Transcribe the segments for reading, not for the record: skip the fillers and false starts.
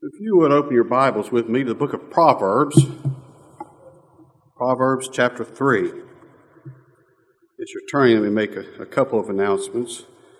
If you would open your Bibles with me to the book of Proverbs, Proverbs chapter 3. As you're turning, let me make a couple of announcements.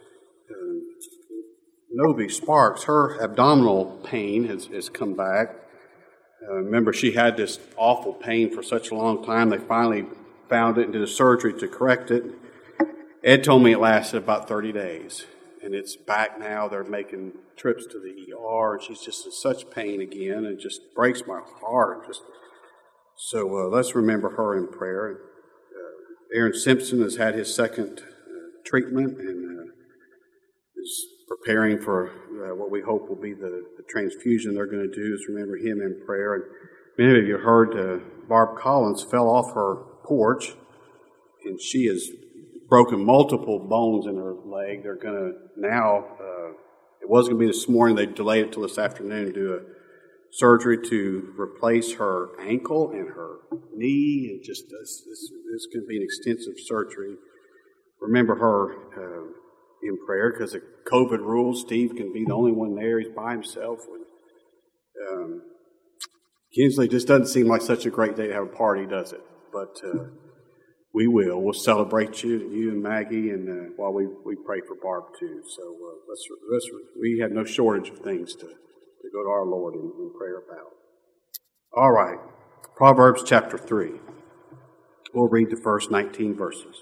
Novi Sparks, her abdominal pain has come back. Remember, she had this awful pain for such a long time. They finally found it and did a surgery to correct it. Ed told me it lasted about 30 days. And it's back now. They're making trips to the ER. And she's just in such pain again. It just breaks my heart. So let's remember her in prayer. Aaron Simpson has had his second treatment and is preparing for what we hope will be the transfusion they're going to do. Is remember him in prayer. And many of you heard Barb Collins fell off her porch, and she has broken multiple bones in her leg. They're going to now, it was going to be this morning, they delayed it till this afternoon to do a surgery to replace her ankle and her knee, and just it's going to be an extensive surgery. Remember her in prayer, because the COVID rules, Steve can be the only one there. He's by himself. Kinsley, just doesn't seem like such a great day to have a party, does it? But we will. We'll celebrate you and Maggie, and while we pray for Barb too. So we have no shortage of things to go to our Lord in prayer about. All right, Proverbs chapter 3. We'll read the first 19 verses.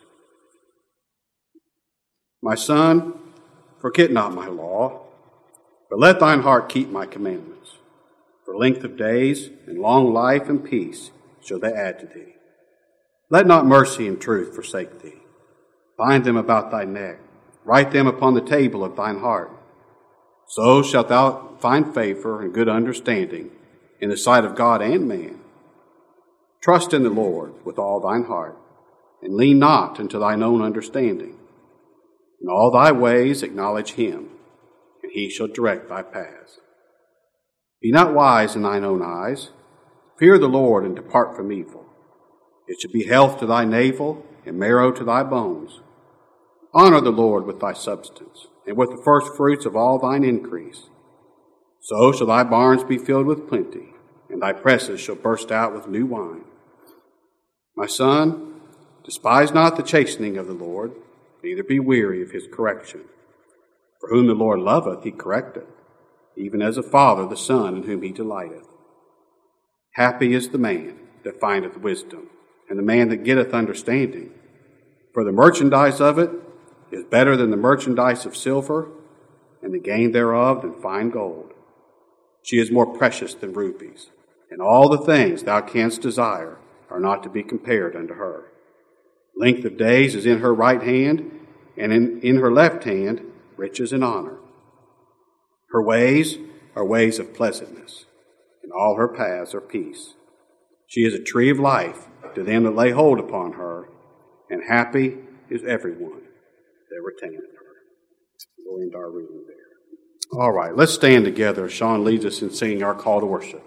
My son, forget not my law, but let thine heart keep my commandments. For length of days and long life and peace shall they add to thee. Let not mercy and truth forsake thee. Bind them about thy neck. Write them upon the table of thine heart. So shalt thou find favor and good understanding in the sight of God and man. Trust in the Lord with all thine heart, and lean not unto thine own understanding. In all thy ways acknowledge him, and he shall direct thy paths. Be not wise in thine own eyes. Fear the Lord and depart from evil. It shall be health to thy navel and marrow to thy bones. Honor the Lord with thy substance, and with the first fruits of all thine increase. So shall thy barns be filled with plenty, and thy presses shall burst out with new wine. My son, despise not the chastening of the Lord, neither be weary of his correction. For whom the Lord loveth, he correcteth, even as a father the son in whom he delighteth. Happy is the man that findeth wisdom, and the man that getteth understanding. For the merchandise of it is better than the merchandise of silver, and the gain thereof than fine gold. She is more precious than rubies, and all the things thou canst desire are not to be compared unto her. Length of days is in her right hand, and in her left hand riches and honor. Her ways are ways of pleasantness, and all her paths are peace. She is a tree of life to them that lay hold upon her, and happy is everyone that retaineth her. We'll end our reading there. All right, let's stand together. Sean leads us in singing our call to worship.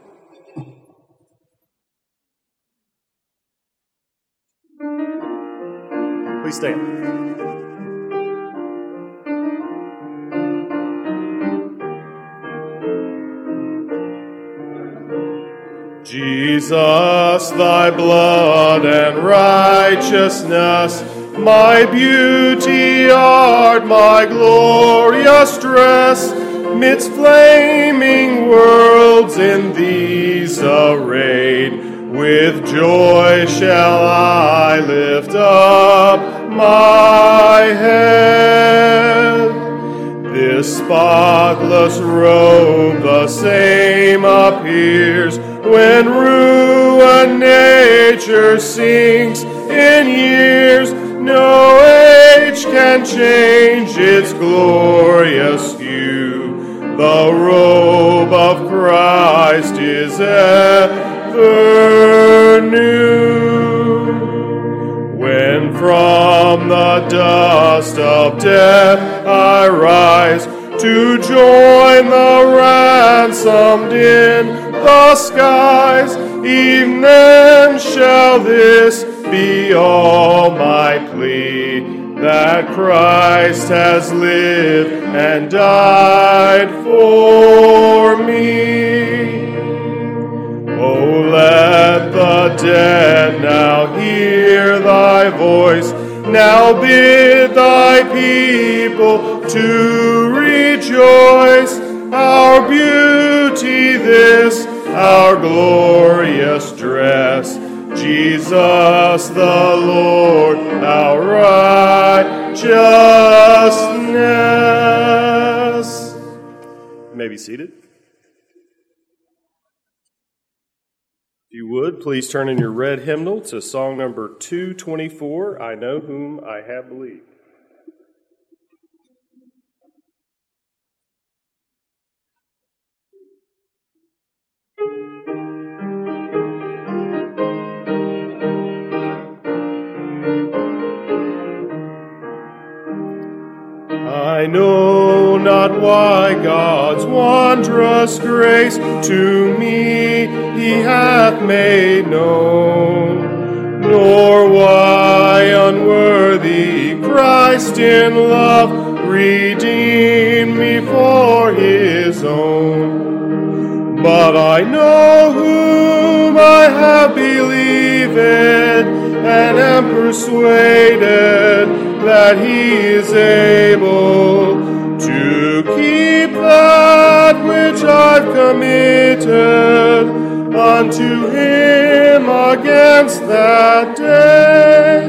Please stand. Jesus, thy blood and righteousness, my beauty art, my glorious dress, midst flaming worlds in these arrayed, with joy shall I lift up my head. This spotless robe the same appears when ruined nature sinks in years. No age can change its glorious hue. The robe of Christ is ever new. When from the dust of death I rise to join the ransomed in the skies, even then shall this be all my plea, that Christ has lived and died for me. Now bid thy people to rejoice. Our beauty this, our glorious dress. Jesus the Lord, our righteousness. You may be seated. If you would, please turn in your red hymnal to song number 224, I Know Whom I Have Believed. I know not why God's wondrous grace to me he hath made known, nor why unworthy Christ in love redeemed me for his own. But I know whom I have believed, and am persuaded that he is able to keep that which I've committed unto him against that day.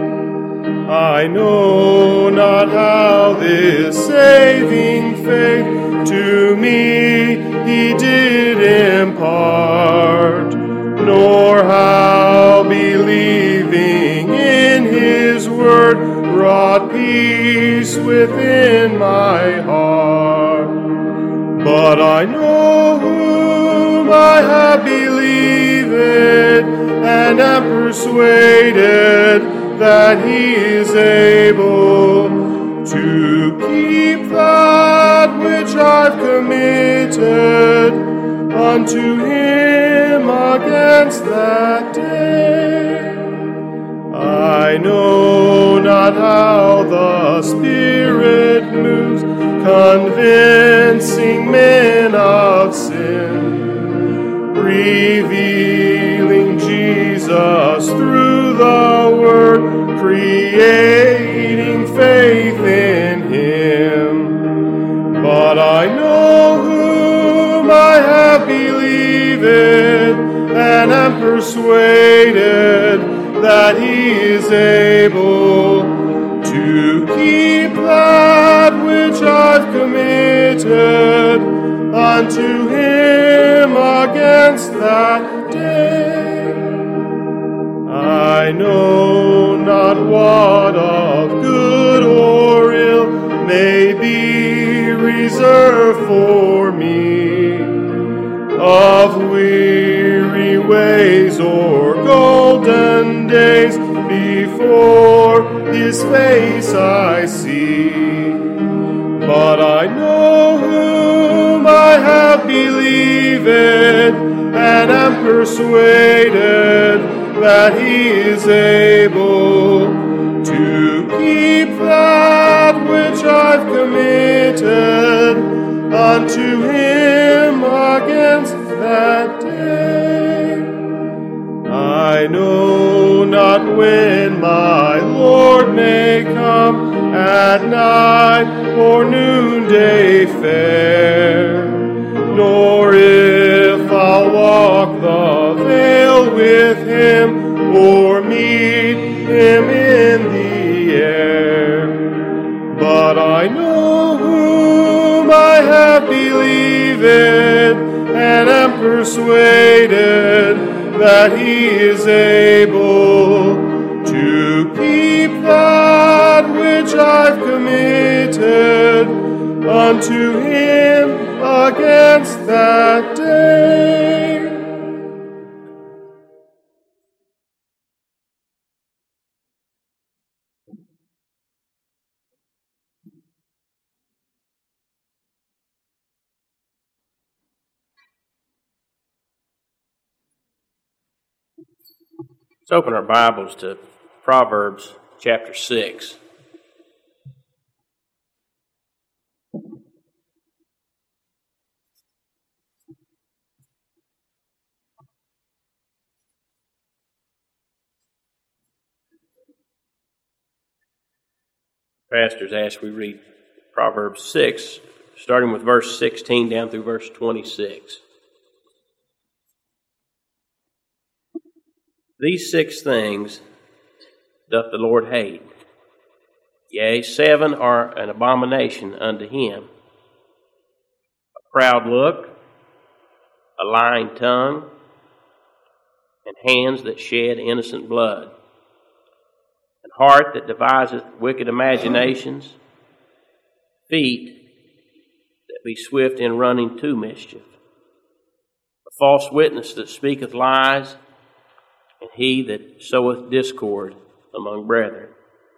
I know not how this saving faith to me he did impart, nor how believing in his word brought peace within my heart. But I know whom I have believed, and am persuaded that he is able to keep that which I've committed unto him against that day. I know not how the Spirit moves, convincing men of sin, revealing Jesus through the Word, creating faith in him. But I know whom I have believed, and am persuaded that he is able to keep that which I've committed unto him against that day. I know not what of good or ill may be reserved for me, of weary ways or golden days before his face I see. But I know whom I have believed, and am persuaded that he is able to keep that which I've committed unto him against that day. I know not when my Lord may come, at night or noonday fair, nor if I'll walk the vale with him, or meet him in the air. But I know whom I have believed, and am persuaded that he is able to keep that which I've committed unto him against that day. Let's open our Bibles to Proverbs chapter 6. Pastor's asked we read Proverbs 6, starting with verse 16 down through verse 26. These 6 things doth the Lord hate. Yea, 7 are an abomination unto him: a proud look, a lying tongue, and hands that shed innocent blood, and heart that deviseth wicked imaginations, feet that be swift in running to mischief, a false witness that speaketh lies, and he that soweth discord among brethren.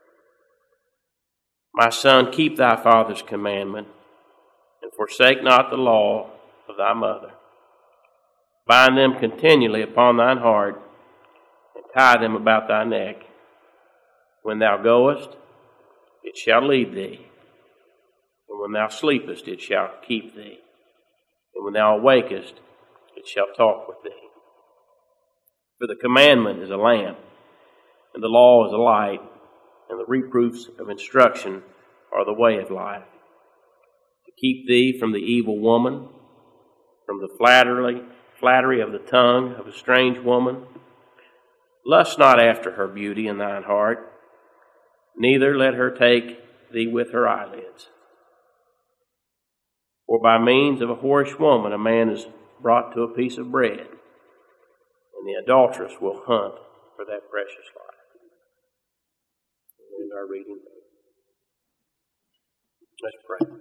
My son, keep thy father's commandment, and forsake not the law of thy mother. Bind them continually upon thine heart, and tie them about thy neck. When thou goest, it shall lead thee, and when thou sleepest, it shall keep thee, and when thou awakest, it shall talk with thee. For the commandment is a lamp, and the law is a light, and the reproofs of instruction are the way of life, to keep thee from the evil woman, from the flattery of the tongue of a strange woman. Lust not after her beauty in thine heart, neither let her take thee with her eyelids. For by means of a whorish woman a man is brought to a piece of bread, and the adulteress will hunt for that precious life. In our reading, let's pray.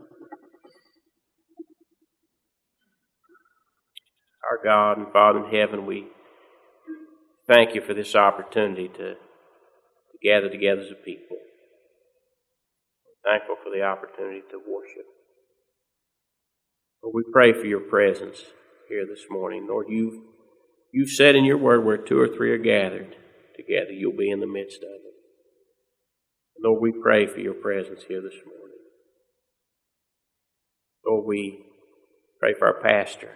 Our God and Father in heaven, we thank you for this opportunity to gather together as a people. We're thankful for the opportunity to worship. Lord, we pray for your presence here this morning. Lord, you've said in your word, where 2 or 3 are gathered together, you'll be in the midst of it. Lord, we pray for your presence here this morning. Lord, we pray for our pastor.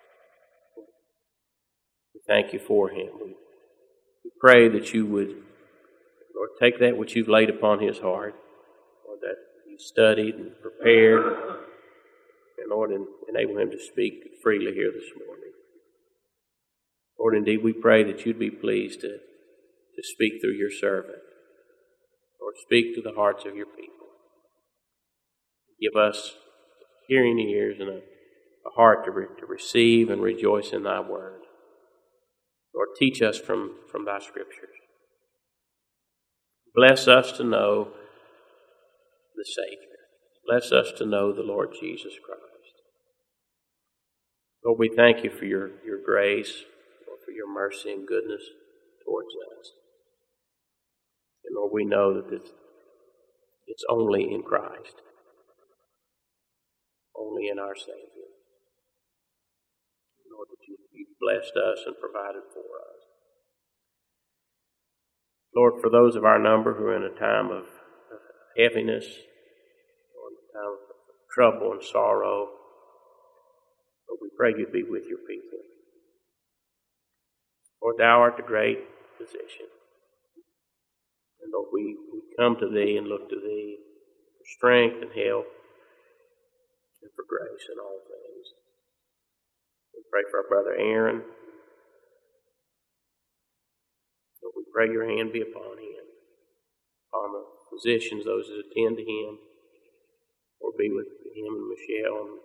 We thank you for him. We pray that you would, Lord, take that which you've laid upon his heart, Lord, that he studied and prepared, and Lord, enable him to speak freely here this morning. Lord, indeed, we pray that you'd be pleased to speak through your servant. Lord, speak to the hearts of your people. Give us hearing ears and a heart to receive and rejoice in thy word. Lord, teach us from thy scriptures. Bless us to know the Savior. Bless us to know the Lord Jesus Christ. Lord, we thank you for your grace, Lord, for your mercy and goodness towards us. And Lord, we know that it's only in Christ, only in our Savior, Lord, that you've blessed us and provided for us. Lord, for those of our number who are in a time of heaviness, or in a time of trouble and sorrow, Lord, we pray you'd be with your people. Lord, thou art the great physician. And Lord, we come to thee and look to thee for strength and help and for grace in all things. We pray for our brother Aaron. Lord, we pray your hand be upon him, upon the physicians, those that attend to him, or be with him and Michelle, and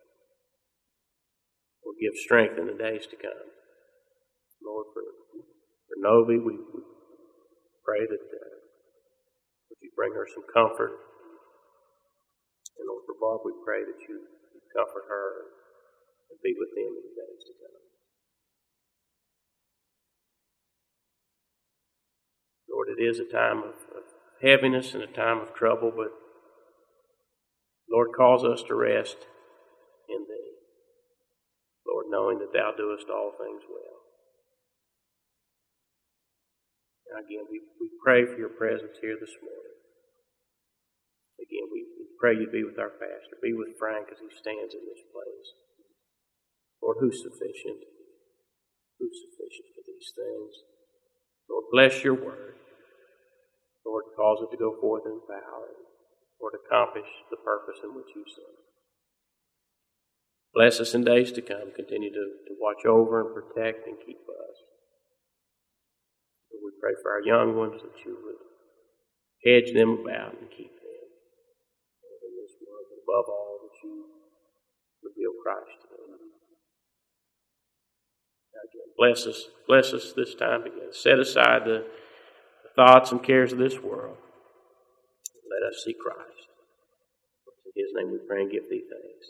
or give strength in the days to come. Lord, for Novi, we pray that you bring her some comfort. And Lord, for Bob, we pray that you comfort her and be with them in the days to come. Lord, it is a time of heaviness and a time of trouble, but Lord, cause us to rest in thee. Lord, knowing that thou doest all things well. Now again, we pray for your presence here this morning. Again, we pray you be with our pastor. Be with Frank as he stands in this place. Lord, who's sufficient? Who's sufficient for these things? Lord, bless your word. Lord, cause it to go forth in power. or to accomplish the purpose in which you sent. Bless us in days to come. Continue to watch over and protect and keep us. We pray for our young ones that you would hedge them about and keep them in this world. Above all, that you reveal Christ to them. Again, bless us this time again. Set aside the thoughts and cares of this world. Let us see Christ. In His name we pray and give Thee thanks.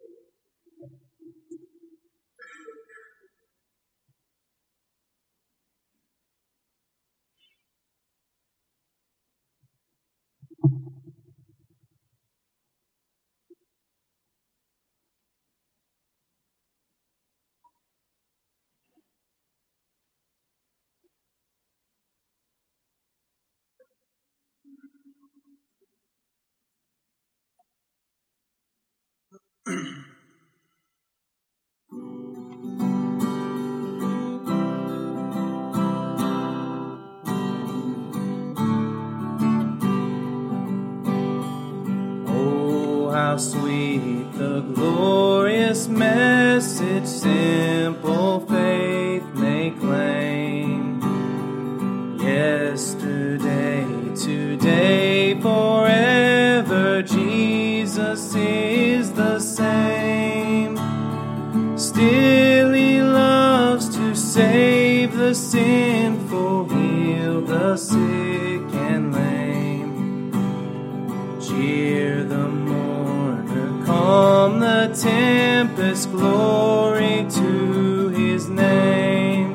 Oh, how sweet the glorious message simple faith may claim. Yesterday, today, forever, Jesus is the same. Still He loves to save the sinful, heal the sick and lame. Cheer the mourner, calm the tempest, glory to His name.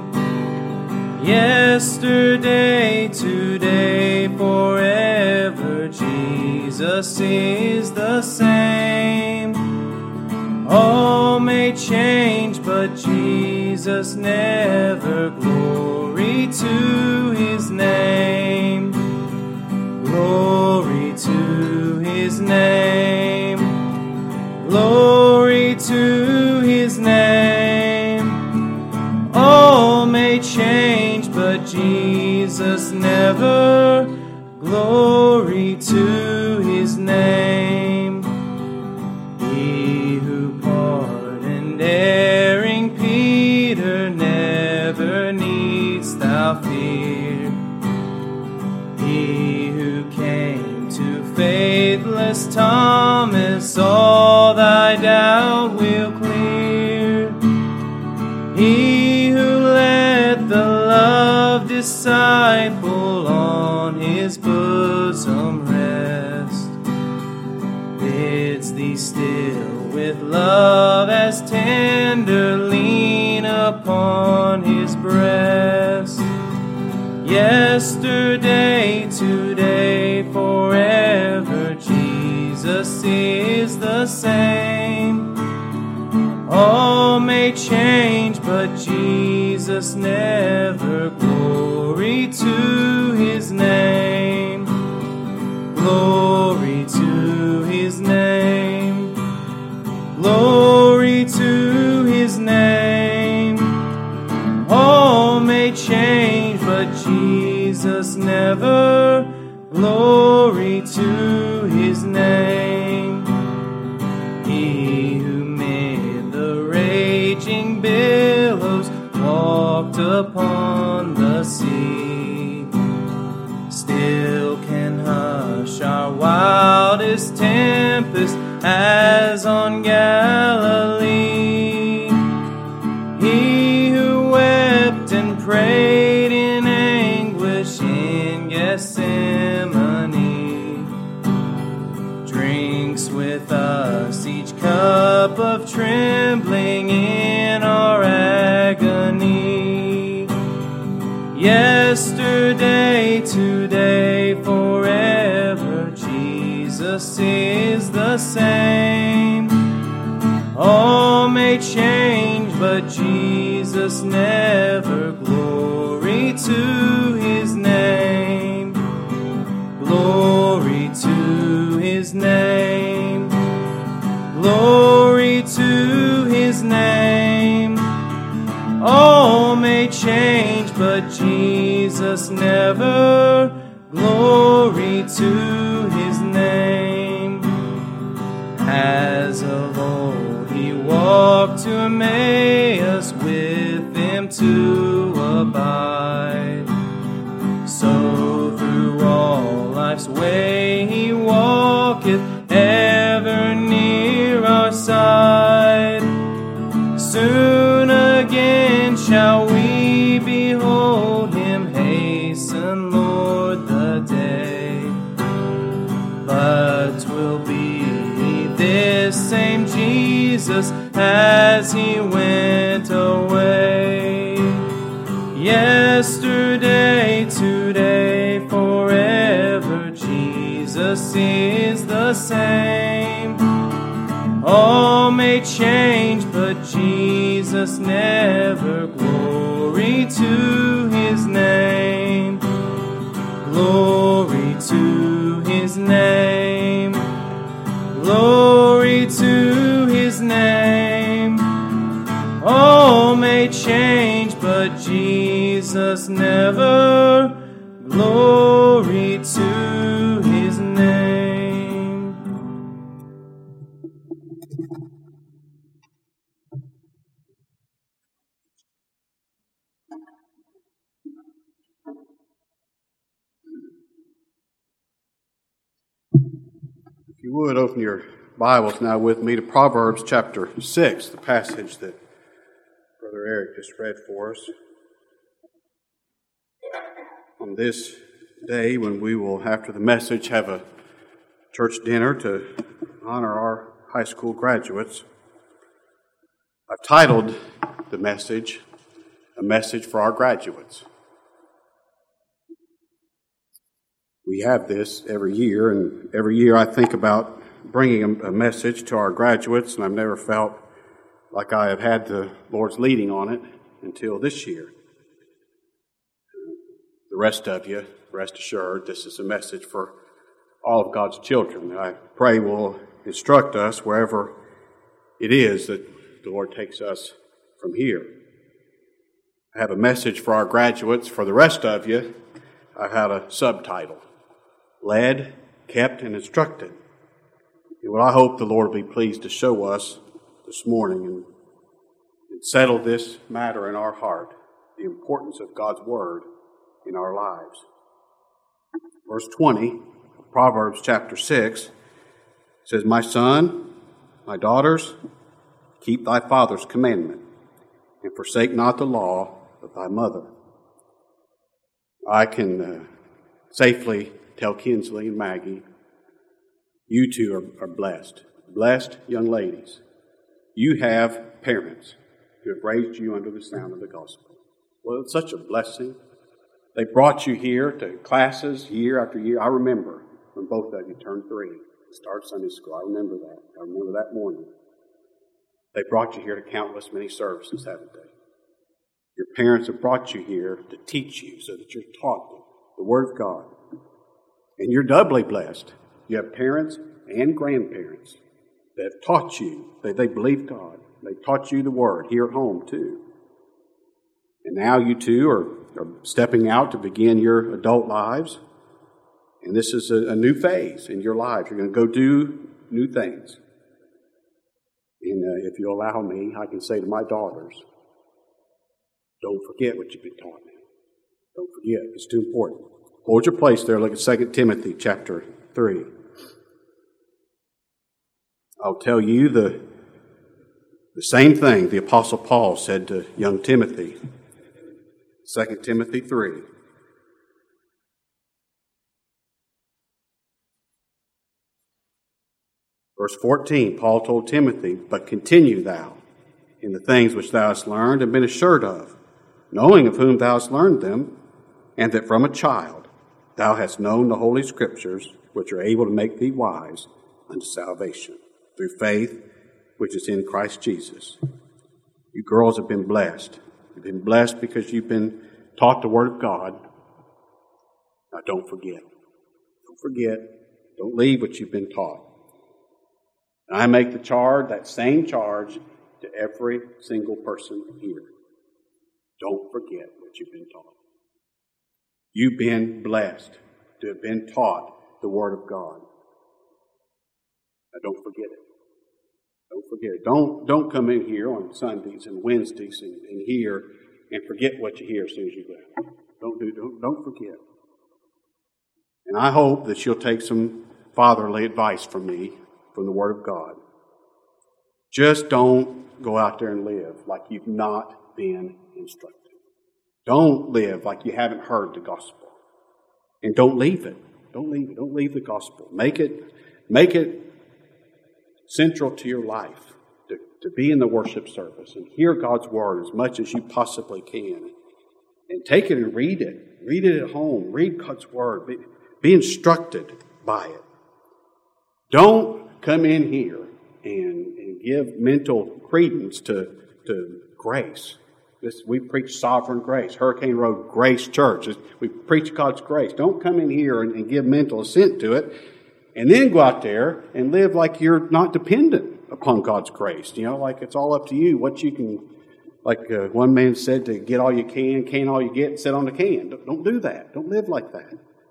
Yesterday, today, forever, Jesus is the same. All may change, but Jesus never. Glory to His name. Glory to His name. Glory to His name. All may change, but Jesus never. Glory to His name. He who pardoned erring Peter, never needs thou fear. He who came to faithless Thomas, all thy doubt will clear. He who led the loved disciple on his bosom rest, bids thee still with love as tender lean upon his breast. Yesterday, today, forever, Jesus is the same. All may change, but Jesus never. Glory to His name. Glory to His name. Glory to His name. All may change, but Jesus never. Glory to His name. He who made the raging billows, walked upon the sea, still can hush our wildest tempest as on Galilee. He who wept and prayed in anguish in Gethsemane, drinks with us each cup of trembling in our agony. Yesterday, today, forever, Jesus is the same. All may change, but Jesus never. Glory to His name. Glory to His name. Glory to His name. All may change, but Jesus never. Glory to His name. As of old he walked to Emmaus with them to abide. So through all life's way he walketh, ever near our side. Soon again shall we behold him, hasten, Lord, the day. But 'twill be this same Jesus as he went away. Yesterday, today, forever, Jesus is the same. All may change, but Jesus never. Glory to his name. Glory to his name. Glory to his name. All may change, but Jesus never. Glory to his name. If you would, open your Bibles now with me to Proverbs chapter 6, the passage that Brother Eric just read for us. On this day when we will, after the message, have a church dinner to honor our high school graduates, I've titled the message, A Message for Our Graduates. We have this every year, and every year I think about bringing a message to our graduates, and I've never felt like I have had the Lord's leading on it until this year. The rest of you, rest assured, this is a message for all of God's children that I pray will instruct us wherever it is that the Lord takes us from here. I have a message for our graduates. For the rest of you, I've had a subtitle, Led, Kept, and Instructed. And what I hope the Lord will be pleased to show us this morning and settle this matter in our heart, the importance of God's Word in our lives. Verse 20 of Proverbs chapter 6 says, My son, my daughters, keep thy father's commandment, and forsake not the law of thy mother. I can safely tell Kinsley and Maggie, you two are blessed. Blessed young ladies. You have parents who have raised you under the sound of the gospel. Well, it's such a blessing. They brought you here to classes year after year. I remember when both of you turned 3 and started Sunday school. I remember that. I remember that morning. They brought you here to countless many services, haven't they? Your parents have brought you here to teach you so that you're taught the Word of God. And you're doubly blessed. You have parents and grandparents that have taught you that they believe God. They taught you the Word here at home too. And now you two are stepping out to begin your adult lives. And this is a new phase in your life. You're going to go do new things. And if you allow me, I can say to my daughters, don't forget what you've been taught now. Don't forget. It's too important. Hold your place there. Look at 2 Timothy chapter 3. I'll tell you the same thing the Apostle Paul said to young Timothy. 2 Timothy 3. Verse 14, Paul told Timothy, But continue thou in the things which thou hast learned and been assured of, knowing of whom thou hast learned them, and that from a child thou hast known the Holy Scriptures, which are able to make thee wise unto salvation, through faith which is in Christ Jesus. You girls have been blessed. You've been blessed because you've been taught the Word of God. Now don't forget. Don't forget. Don't leave what you've been taught. And I make the charge, that same charge, to every single person here. Don't forget what you've been taught. You've been blessed to have been taught the Word of God. Now don't forget it. Don't forget it. Don't come in here on Sundays and Wednesdays and hear and forget what you hear as soon as you go. Don't forget. And I hope that you'll take some fatherly advice from me, from the Word of God. Just don't go out there and live like you've not been instructed. Don't live like you haven't heard the gospel. And don't leave it. Don't leave it. Don't leave the gospel. Make it central to your life to be in the worship service and hear God's Word as much as you possibly can. And take it and read it. Read it at home. Read God's Word. Be instructed by it. Don't come in here and give mental credence to grace. We preach sovereign grace. Hurricane Road Grace Church. We preach God's grace. Don't come in here and give mental assent to it and then go out there and live like you're not dependent upon God's grace. Like it's all up to you. What you can, like one man said, to get all you can all you get, and sit on the can. Don't do that. Don't live like that.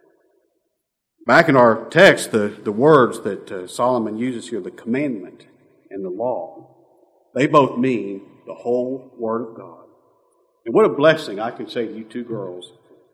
Back in our text, the words that Solomon uses here, the commandment and the law, they both mean the whole Word of God. And what a blessing I can say to you two girls.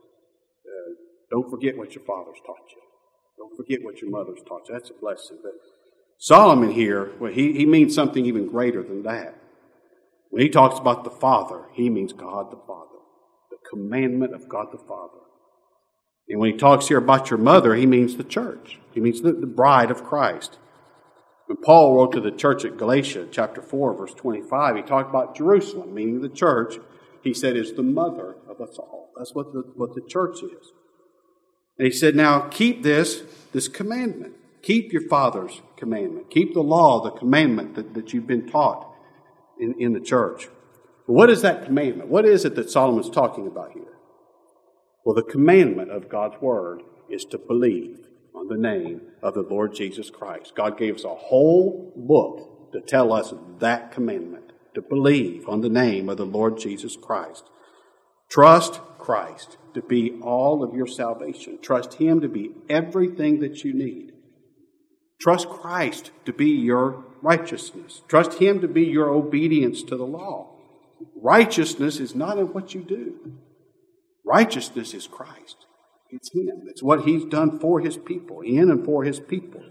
Don't forget what your fathers taught you. Don't forget what your mothers taught you. That's a blessing. But Solomon here, well, he means something even greater than that. When he talks about the Father, he means God the Father. The commandment of God the Father. And when he talks here about your mother, he means the church. He means the bride of Christ. When Paul wrote to the church at Galatia, chapter 4, verse 25, he talked about Jerusalem, meaning the church. He said is the mother of us all. That's what the church is. And he said, now keep this commandment. Keep your father's commandment. Keep the law, the commandment that you've been taught in the church. But what is that commandment? What is it that Solomon's talking about here? Well, the commandment of God's Word is to believe on the name of the Lord Jesus Christ. God gave us a whole book to tell us that commandment. To believe on the name of the Lord Jesus Christ. Trust Christ to be all of your salvation. Trust Him to be everything that you need. Trust Christ to be your righteousness. Trust Him to be your obedience to the law. Righteousness is not in what you do. Righteousness is Christ. It's Him. It's what He's done for His people, in and for His people.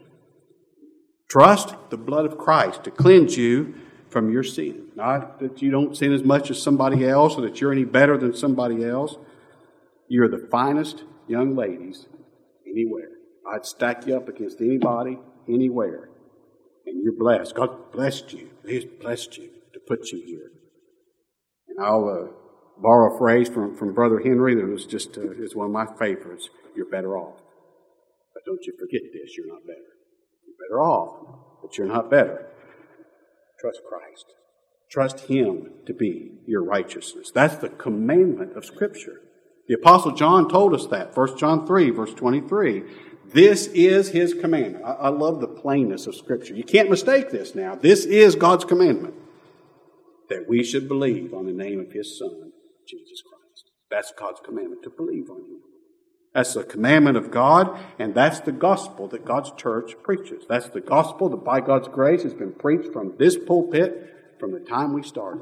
Trust the blood of Christ to cleanse you from your sin. Not that you don't sin as much as somebody else or that you're any better than somebody else. You're the finest young ladies anywhere. I'd stack you up against anybody, anywhere. And you're blessed. God blessed you. He's blessed you to put you here. And I'll borrow a phrase from Brother Henry that was just is one of my favorites. You're better off. But don't you forget this. You're not better. You're better off, but you're not better. Trust Christ. Trust Him to be your righteousness. That's the commandment of Scripture. The Apostle John told us that. 1 John 3, verse 23. This is His commandment. I love the plainness of Scripture. You can't mistake this now. This is God's commandment. That we should believe on the name of His Son, Jesus Christ. That's God's commandment, to believe on Him. That's the commandment of God, and that's the gospel that God's church preaches. That's the gospel that by God's grace has been preached from this pulpit from the time we started.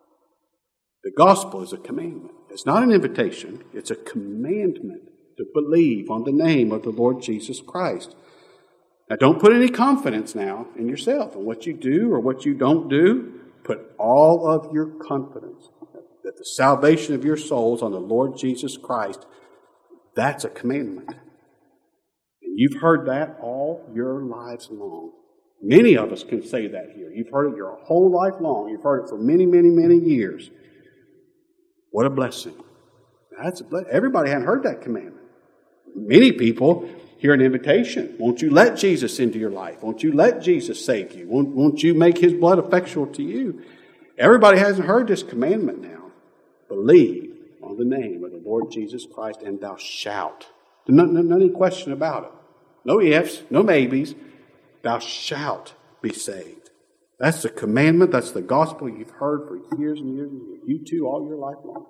The gospel is a commandment. It's not an invitation. It's a commandment to believe on the name of the Lord Jesus Christ. Now, don't put any confidence now in yourself and what you do or what you don't do. Put all of your confidence that the salvation of your souls on the Lord Jesus Christ. That's a commandment. And you've heard that all your lives long. Many of us can say that here. You've heard it your whole life long. You've heard it for many, many, many years. What a blessing. That's a blessing. Everybody hadn't heard that commandment. Many people hear an invitation. Won't you let Jesus into your life? Won't you let Jesus save you? Won't you make His blood effectual to you? Everybody hasn't heard this commandment now. Believe on the name of the Lord Jesus Christ, and thou shalt. No any question about it. No ifs, no maybes. Thou shalt be saved. That's the commandment. That's the gospel you've heard for years and years and years. You too, all your life long.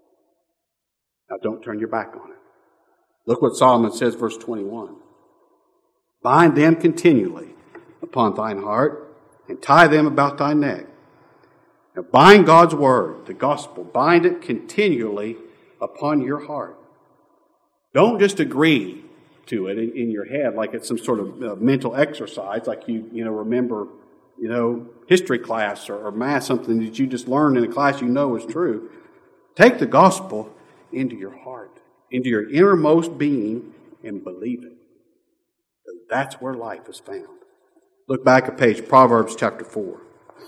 Now don't turn your back on it. Look what Solomon says, verse 21. Bind them continually upon thine heart. and tie them about thy neck. Now bind God's word, the gospel, bind it continually upon your heart. Don't just agree to it in your head like it's some sort of mental exercise, like you remember, history class or math, something that you just learned in a class you know is true. Take the gospel into your heart, into your innermost being, and believe it. That's where life is found. Look back a page, Proverbs chapter 4.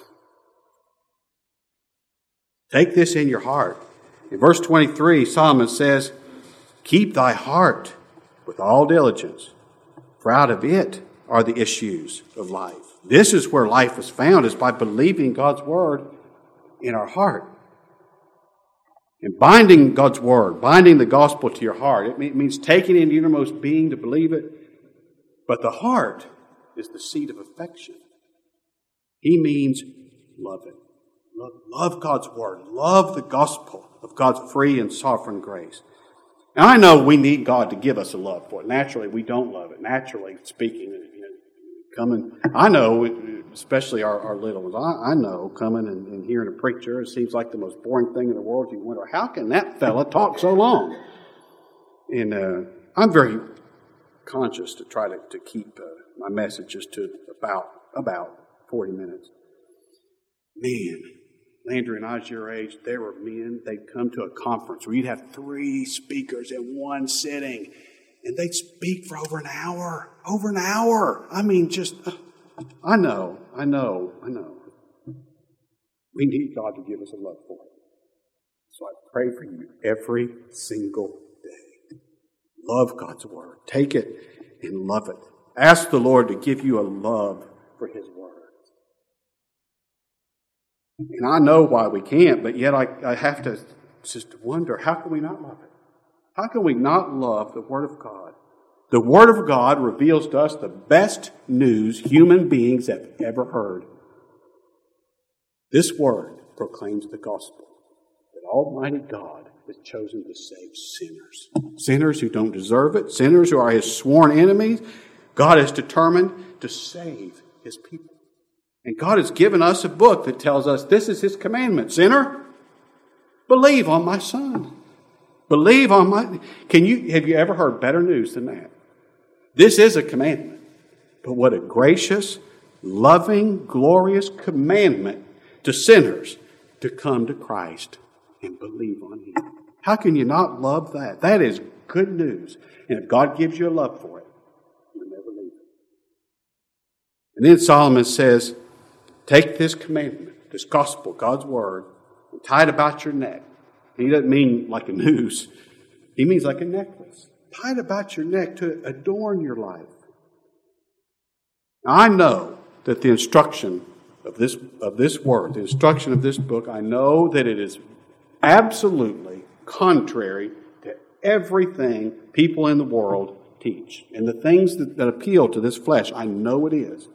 Take this in your heart. In verse 23, Solomon says, keep thy heart with all diligence, for out of it are the issues of life. This is where life is found, is by believing God's word in our heart. And binding God's word, binding the gospel to your heart, it means taking it in your innermost being to believe it. But the heart is the seat of affection. He means love it. Love God's word. Love the gospel of God's free and sovereign grace. And I know we need God to give us a love for it. Naturally, we don't love it. Naturally speaking, I know, especially our little ones, I know coming and hearing a preacher, it seems like the most boring thing in the world. You wonder, how can that fella talk so long? And I'm very conscious to try to keep my messages to about 40 minutes. Man, Landry and I was your age, there were men, they'd come to a conference where you'd have 3 speakers in one sitting, and they'd speak for over an hour. Over an hour. I mean, I know. We need God to give us a love for it. So I pray for you every single day. Love God's word. Take it and love it. Ask the Lord to give you a love for His word. And I know why we can't, but yet I have to just wonder, how can we not love it? How can we not love the Word of God? The Word of God reveals to us the best news human beings have ever heard. This Word proclaims the gospel, that Almighty God has chosen to save sinners. Sinners who don't deserve it, sinners who are His sworn enemies. God is determined to save His people. And God has given us a book that tells us this is His commandment. Sinner, believe on my Son. Believe on my... Have you ever heard better news than that? This is a commandment. But what a gracious, loving, glorious commandment to sinners to come to Christ and believe on Him. How can you not love that? That is good news. And if God gives you a love for it, you'll never leave it. And then Solomon says, take this commandment, this gospel, God's word, and tie it about your neck. He doesn't mean like a noose. He means like a necklace. Tie it about your neck to adorn your life. Now, I know that the instruction of this word, the instruction of this book, I know that it is absolutely contrary to everything people in the world teach. And the things that appeal to this flesh, I know it is.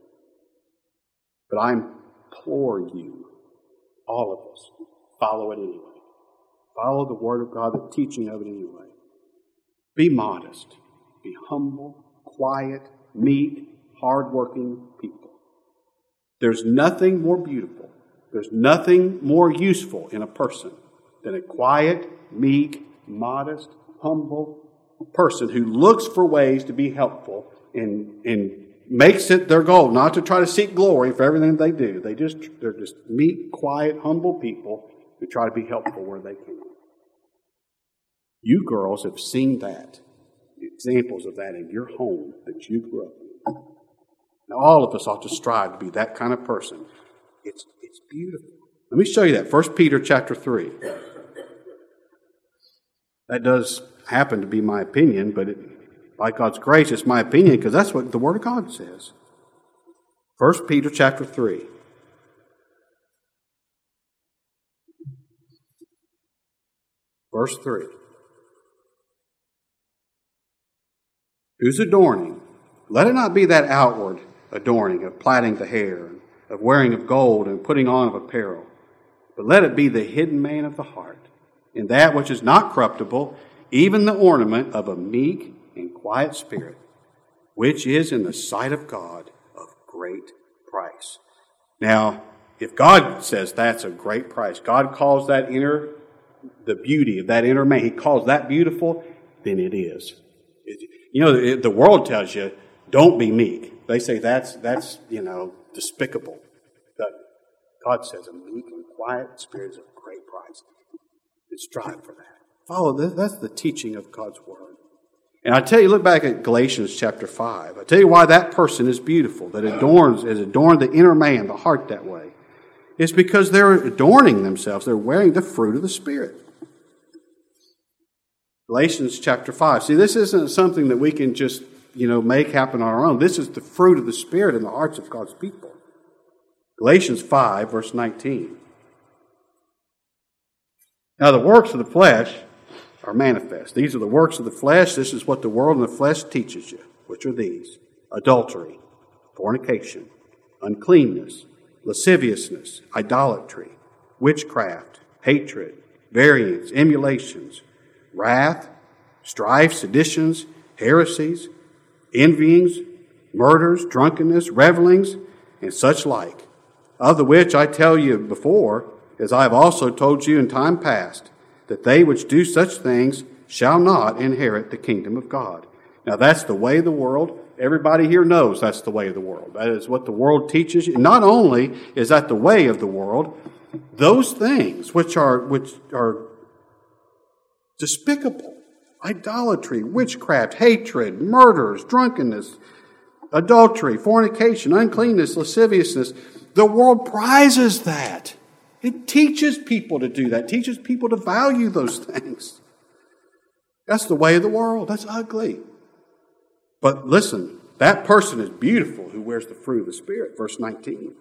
But I implore you, all of us, follow it anyway. Follow the Word of God, the teaching of it anyway. Be modest. Be humble, quiet, meek, hard-working people. There's nothing more beautiful. There's nothing more useful in a person than a quiet, meek, modest, humble person who looks for ways to be helpful and makes it their goal not to try to seek glory for everything they do. They're just meek, quiet, humble people who try to be helpful where they can. You girls have seen that, examples of that in your home that you grew up in. Now, all of us ought to strive to be that kind of person. It's beautiful. Let me show you that. 1 Peter chapter 3. That does happen to be my opinion, but by God's grace, it's my opinion because that's what the Word of God says. 1 Peter chapter 3. Verse 3. Whose adorning? Let it not be that outward adorning of plaiting the hair, of wearing of gold and putting on of apparel, but let it be the hidden man of the heart, in that which is not corruptible, even the ornament of a meek and quiet spirit, which is in the sight of God of great price. Now, if God says that's a great price, God calls that the beauty of that inner man, He calls that beautiful, then it is. The world tells you, don't be meek. They say that's despicable. But God says a meek and quiet spirit is a great price. And strive for that. Follow this. That's the teaching of God's Word. And I tell you, look back at Galatians chapter 5. I tell you why that person is beautiful, that has adorned the inner man, the heart that way. It's because they're adorning themselves. They're wearing the fruit of the Spirit. Galatians chapter 5. See, this isn't something that we can just, make happen on our own. This is the fruit of the Spirit in the hearts of God's people. Galatians 5, verse 19. Now, the works of the flesh are manifest. These are the works of the flesh. This is what the world and the flesh teaches you, which are these: adultery, fornication, uncleanness, lasciviousness, idolatry, witchcraft, hatred, variance, emulations, wrath, strife, seditions, heresies, envyings, murders, drunkenness, revelings, and such like, of the which I tell you before, as I have also told you in time past, that they which do such things shall not inherit the kingdom of God. Now that's the way of the world. Everybody here knows that's the way of the world. That is what the world teaches you. Not only is that the way of the world, those things which are despicable, idolatry, witchcraft, hatred, murders, drunkenness, adultery, fornication, uncleanness, lasciviousness, the world prizes that. It teaches people to do that. It teaches people to value those things. That's the way of the world. That's ugly. But listen, that person is beautiful who wears the fruit of the Spirit. Verse 19.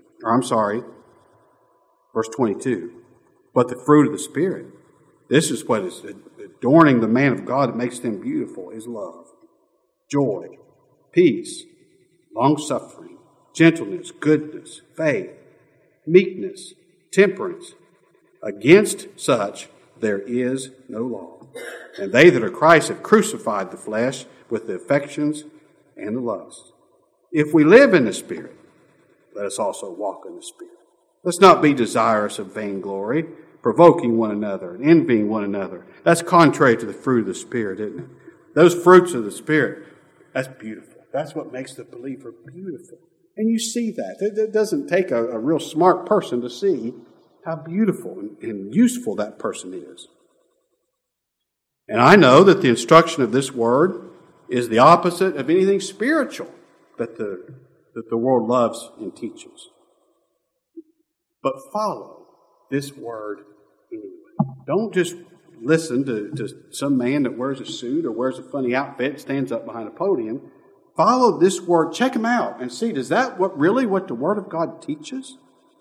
Verse 22. But the fruit of the Spirit, this is what is adorning the man of God that makes them beautiful, is love, joy, peace, long-suffering, gentleness, goodness, faith, meekness, temperance. Against such there is no law. And they that are Christ have crucified the flesh with the affections and the lusts. If we live in the Spirit, let us also walk in the Spirit. Let's not be desirous of vainglory, provoking one another and envying one another. That's contrary to the fruit of the Spirit, isn't it? Those fruits of the Spirit, that's beautiful. That's what makes the believer beautiful. And you see that. It doesn't take a real smart person to see how beautiful and useful that person is. And I know that the instruction of this word is the opposite of anything spiritual that the world loves and teaches. But follow this word anyway. Don't just listen to some man that wears a suit or wears a funny outfit, stands up behind a podium. Follow this word. Check them out and see, is that really what the Word of God teaches?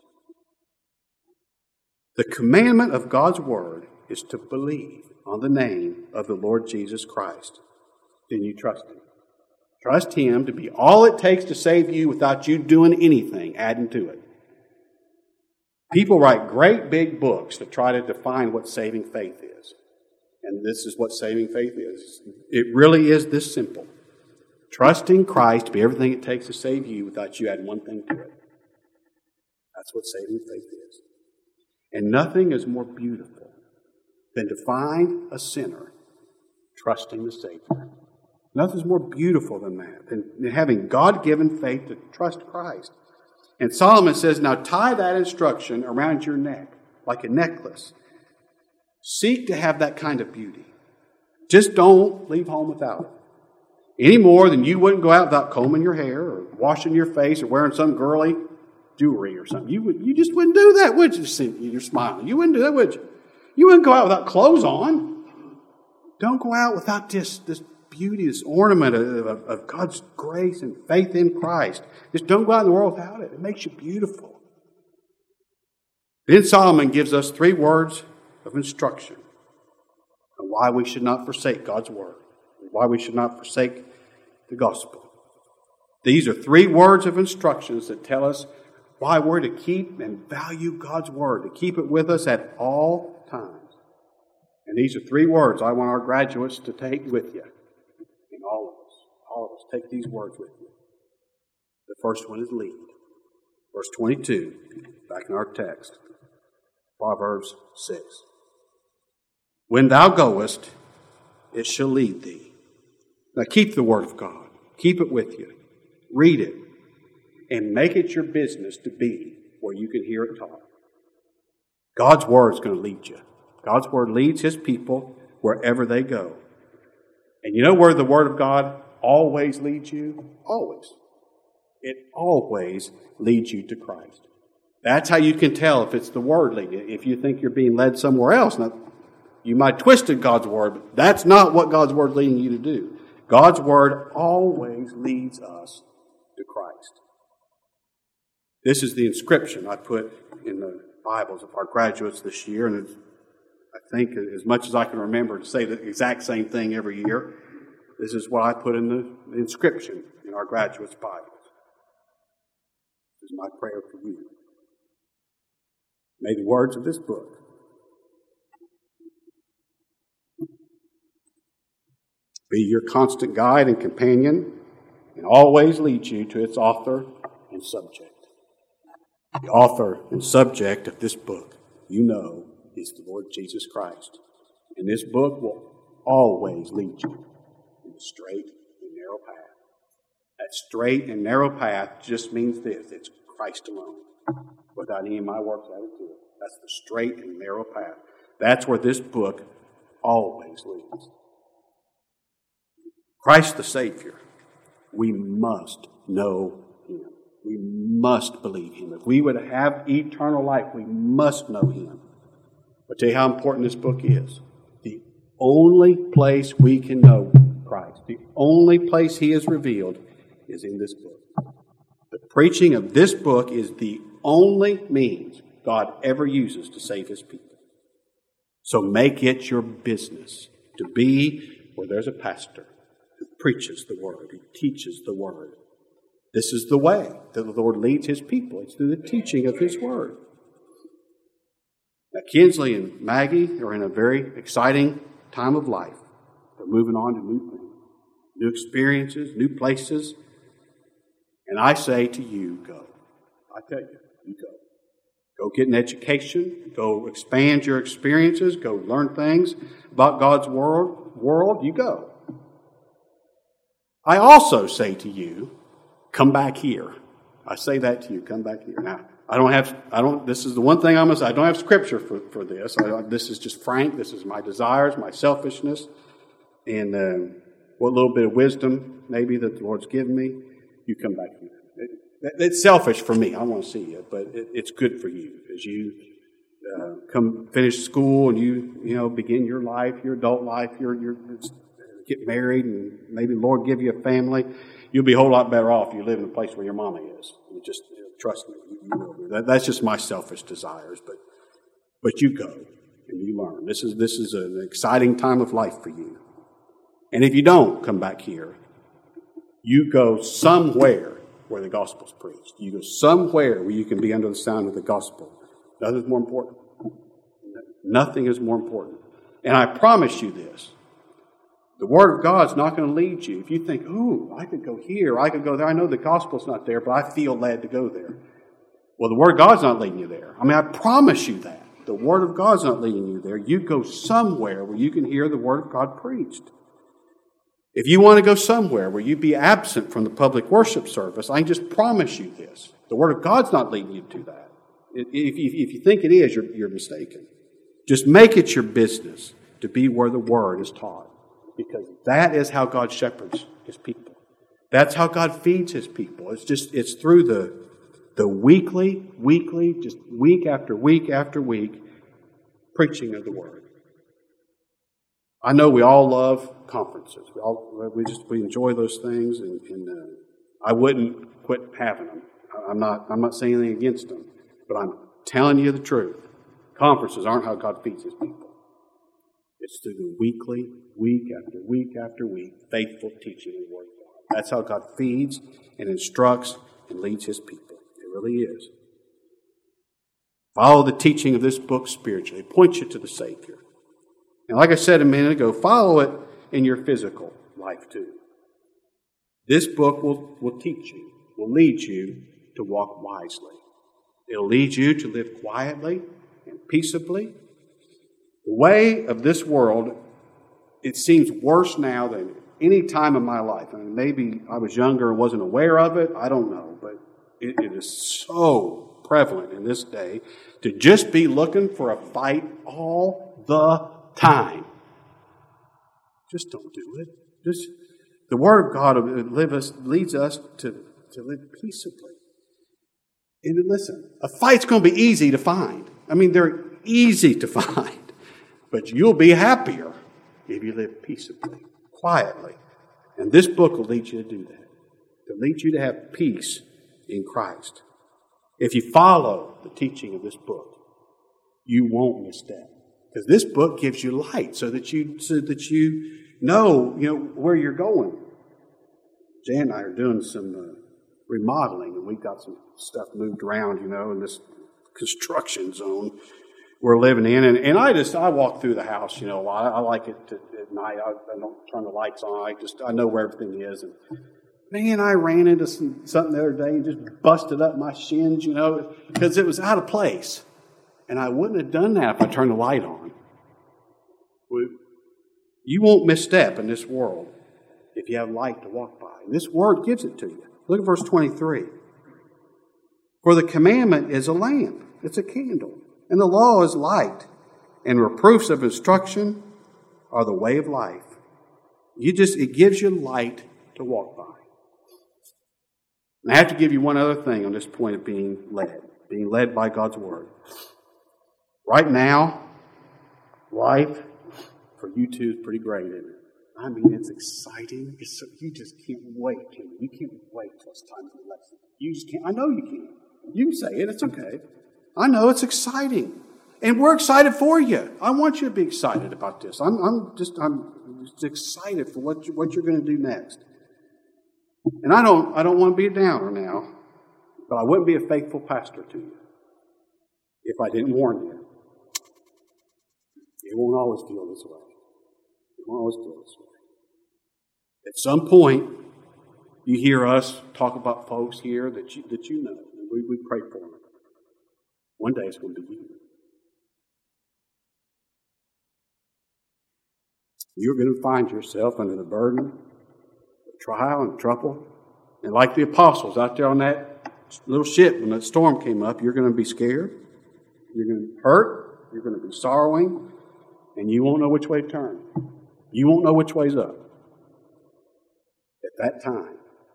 The commandment of God's Word is to believe on the name of the Lord Jesus Christ. Then you trust Him. Trust Him to be all it takes to save you without you doing anything, adding to it. People write great big books to try to define what saving faith is. And this is what saving faith is. It really is this simple. Trusting Christ to be everything it takes to save you without you adding one thing to it. That's what saving faith is. And nothing is more beautiful than to find a sinner trusting the Savior. Nothing's more beautiful than that, than having God-given faith to trust Christ. And Solomon says, now tie that instruction around your neck like a necklace. Seek to have that kind of beauty. Just don't leave home without it. Any more than you wouldn't go out without combing your hair or washing your face or wearing some girly jewelry or something. You just wouldn't do that, would you? You're smiling. You wouldn't do that, would you? You wouldn't go out without clothes on. Don't go out without this beauty, this ornament of God's grace and faith in Christ. Just don't go out in the world without it. It makes you beautiful. Then Solomon gives us 3 words of instruction on why we should not forsake God's word, and why we should not forsake the gospel. These are 3 words of instructions that tell us why we're to keep and value God's word, to keep it with us at all times. And these are 3 words I want our graduates to take with you. And all of us take these words with you. The first one is lead. Verse 22, back in our text, Proverbs 6. When thou goest, it shall lead thee. Now keep the Word of God. Keep it with you. Read it. And make it your business to be where you can hear it taught. God's Word is going to lead you. God's Word leads His people wherever they go. And you know where the Word of God always leads you? Always. It always leads you to Christ. That's how you can tell if it's the Word leading you. If you think you're being led somewhere else, now, you might have twisted God's Word, but that's not what God's Word is leading you to do. God's Word always leads us to Christ. This is the inscription I put in the Bibles of our graduates this year, and I think as much as I can remember to say the exact same thing every year, this is what I put in the inscription in our graduates' Bibles. This is my prayer for you. May the words of this book be your constant guide and companion and always lead you to its author and subject. The author and subject of this book, you know, is the Lord Jesus Christ. And this book will always lead you in the straight and narrow path. That straight and narrow path just means this: it's Christ alone, without any of my works added to it. That's the straight and narrow path. That's where this book always leads. Christ the Savior, we must know Him. We must believe Him. If we would have eternal life, we must know Him. I'll tell you how important this book is. The only place we can know Christ, the only place He is revealed, is in this book. The preaching of this book is the only means God ever uses to save His people. So make it your business to be where there's a pastor who preaches the Word, who teaches the Word. This is the way that the Lord leads His people. It's through the teaching of His Word. Now, Kinsley and Maggie are in a very exciting time of life. They're moving on to new things, new experiences, new places. And I say to you, go. I tell you, you go. Go get an education. Go expand your experiences. Go learn things about God's world. You go. I also say to you, come back here. I say that to you, come back here. Now, this is the one thing I'm going to say. I don't have scripture for this. This is just frank. This is my desires, my selfishness, and what little bit of wisdom maybe that the Lord's given me. You come back here. It's selfish for me. I want to see you, but it's good for you as you come finish school and you begin your life, your adult life. You're get married, and maybe the Lord give you a family. You'll be a whole lot better off if you live in a place where your mama is. You just trust me. You will be. That's just my selfish desires, but you go and you learn. This is an exciting time of life for you. And if you don't come back here, you go somewhere where the gospel's preached. You go somewhere where you can be under the sound of the gospel. Nothing's more important. Nothing is more important. And I promise you this. The Word of God's not going to lead you. If you think, ooh, I could go here, I could go there. I know the gospel's not there, but I feel led to go there. Well, the Word of God's not leading you there. I mean, I promise you that. The Word of God's not leading you there. You go somewhere where you can hear the Word of God preached. If you want to go somewhere where you be absent from the public worship service, I can just promise you this. The Word of God's not leading you to that. If you think it is, you're mistaken. Just make it your business to be where the Word is taught. Because that is how God shepherds His people. That's how God feeds His people. It's through the weekly, just week after week after week, preaching of the Word. I know we all love conferences. We enjoy those things, and I wouldn't quit having them. I'm not saying anything against them, but I'm telling you the truth. Conferences aren't how God feeds His people. It's through the weekly, week after week after week, faithful teaching of the Word of God. That's how God feeds and instructs and leads His people. It really is. Follow the teaching of this book spiritually. It points you to the Savior. And like I said a minute ago, follow it in your physical life too. This book will teach you, will lead you to walk wisely. It'll lead you to live quietly and peaceably. The way of this world, it seems worse now than any time in my life. I mean, maybe I was younger and wasn't aware of it. I don't know. But it is so prevalent in this day to just be looking for a fight all the time. Just don't do it. The Word of God leads us to live peaceably. And listen, a fight's going to be easy to find. I mean, they're easy to find. But you'll be happier if you live peaceably, quietly. And this book will lead you to do that. To lead you to have peace in Christ. If you follow the teaching of this book, you won't misstep. Because this book gives you light so that you know where you're going. Jan and I are doing some remodeling, and we've got some stuff moved around, in this construction zone we're living in. And I walk through the house, a lot. I like it at night. I don't turn the lights on. I know where everything is. And man, I ran into something the other day and just busted up my shins, because it was out of place. And I wouldn't have done that if I turned the light on. You won't misstep in this world if you have light to walk by. And this word gives it to you. Look at verse 23. For the commandment is a lamp, it's a candle, and the law is light, and reproofs of instruction are the way of life. It gives you light to walk by. And I have to give you one other thing on this point of being led by God's Word. Right now, life for you two is pretty great, isn't it? I mean, it's exciting. You just can't wait. You can't wait till it's time for the lesson. You just can't. I know you can't. You can say it. It's okay. I know it's exciting. And we're excited for you. I want you to be excited about this. I'm just excited for what you're going to do next. And I don't want to be a downer now, but I wouldn't be a faithful pastor to you if I didn't warn you. You won't always feel this way. You won't always feel this way. At some point, you hear us talk about folks here that you know. We pray for them. One day it's going to be you. You're going to find yourself under the burden of trial and trouble. And like the apostles out there on that little ship when that storm came up, you're going to be scared. You're going to be hurt. You're going to be sorrowing. And you won't know which way to turn. You won't know which way's up. At that time,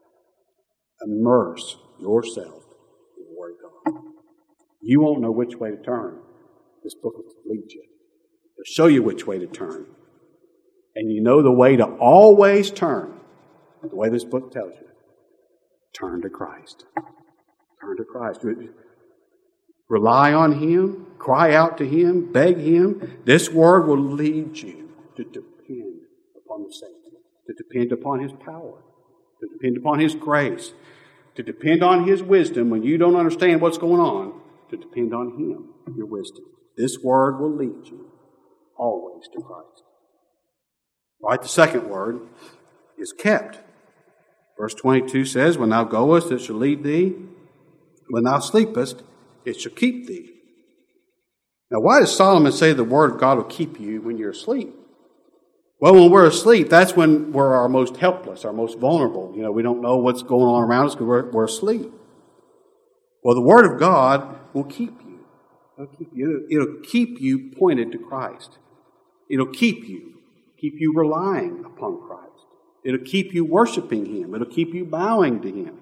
immerse yourself in the Word of God. You won't know which way to turn. This book will lead you. It'll show you which way to turn. And you know the way to always turn, the way this book tells you. Turn to Christ. Turn to Christ. Rely on Him. Cry out to Him. Beg Him. This Word will lead you to depend upon the Savior, to depend upon His power, to depend upon His grace, to depend on His wisdom when you don't understand what's going on, to depend on Him, your wisdom. This Word will lead you always to Christ. All right, the second word is kept. Verse 22 says, when thou goest, it shall lead thee. When thou sleepest, it shall keep thee. Now, why does Solomon say the Word of God will keep you when you're asleep? Well, when we're asleep, that's when we're our most helpless, our most vulnerable. We don't know what's going on around us because we're asleep. Well, the Word of God will keep you. It'll keep you pointed to Christ. It'll keep you relying upon Christ. It'll keep you worshiping Him. It'll keep you bowing to Him.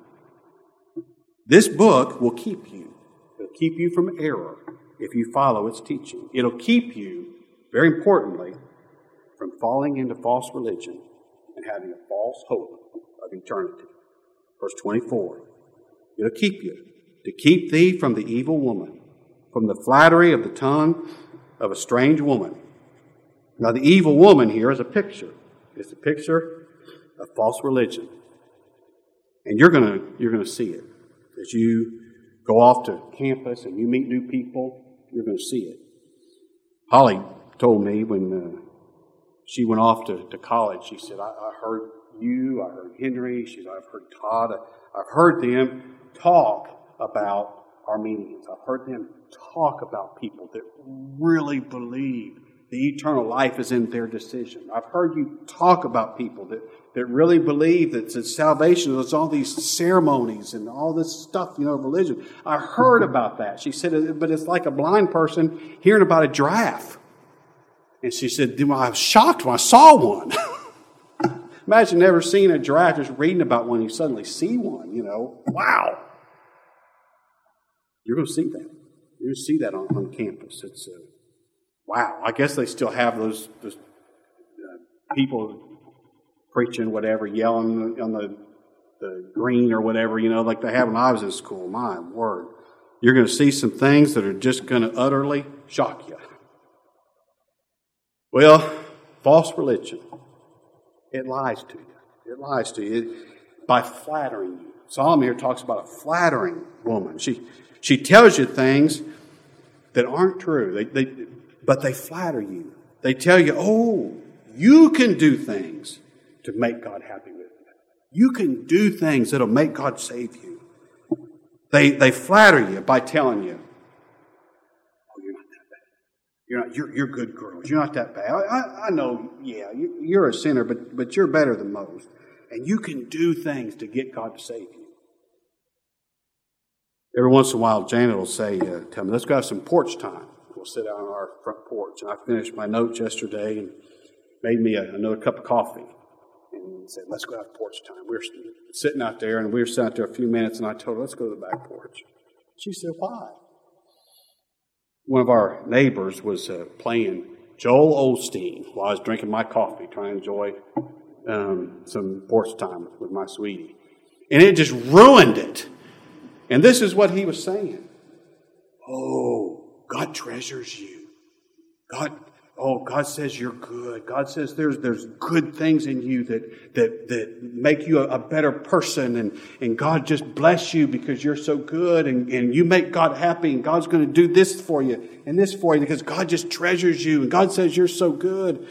This book will keep you. It'll keep you from error if you follow its teaching. It'll keep you, very importantly, from falling into false religion and having a false hope of eternity. Verse 24. It'll keep you. To keep thee from the evil woman, from the flattery of the tongue of a strange woman. Now, the evil woman here is a picture. It's a picture of false religion. And you're going to see it. As you go off to campus and you meet new people, you're going to see it. Holly told me when she went off to college, she said, I heard you, I heard Henry, I've heard Todd, I've heard them talk about Armenians. I've heard them talk about people that really believe the eternal life is in their decision. I've heard you talk about people that really believe that salvation is all these ceremonies and all this stuff, religion. I heard about that. She said, but it's like a blind person hearing about a giraffe. And she said, I was shocked when I saw one. Imagine never seeing a giraffe, just reading about one, you suddenly see one, Wow. You're going to see that. You're going to see that on campus. It's wow. I guess they still have those people preaching whatever, yelling on the green or whatever, like they have when I was in school. My word. You're going to see some things that are just going to utterly shock you. Well, false religion. It lies to you. It lies to you by flattering you. Solomon here talks about a flattering woman. She tells you things that aren't true, but they flatter you. They tell you, oh, you can do things to make God happy with you. You can do things that'll make God save you. They flatter you by telling you, oh, you're not that bad. You're good girls. You're not that bad. I know, yeah, you're a sinner, but you're better than most. And you can do things to get God to save you. Every once in a while, Janet will say, tell me, let's go have some porch time. We'll sit out on our front porch. And I finished my notes yesterday and made me another cup of coffee. And said, let's go have porch time. We were sitting out there, and we were sitting out there a few minutes, and I told her, let's go to the back porch. She said, why? One of our neighbors was playing Joel Osteen while I was drinking my coffee, trying to enjoy some porch time with my sweetie. And it just ruined it. And this is what he was saying. Oh, God treasures you. God says you're good. God says there's good things in you that make you a better person. And God just bless you because you're so good. And you make God happy. And God's going to do this for you and this for you because God just treasures you. And God says you're so good.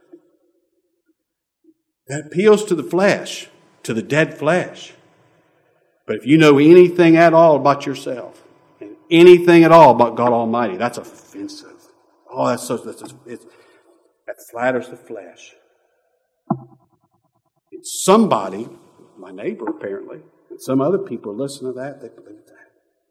That appeals to the flesh, to the dead flesh. But if you know anything at all about yourself, and anything at all about God Almighty, that's offensive. Oh, that flatters the flesh. It's somebody, my neighbor apparently, and some other people listen to that, they believe that.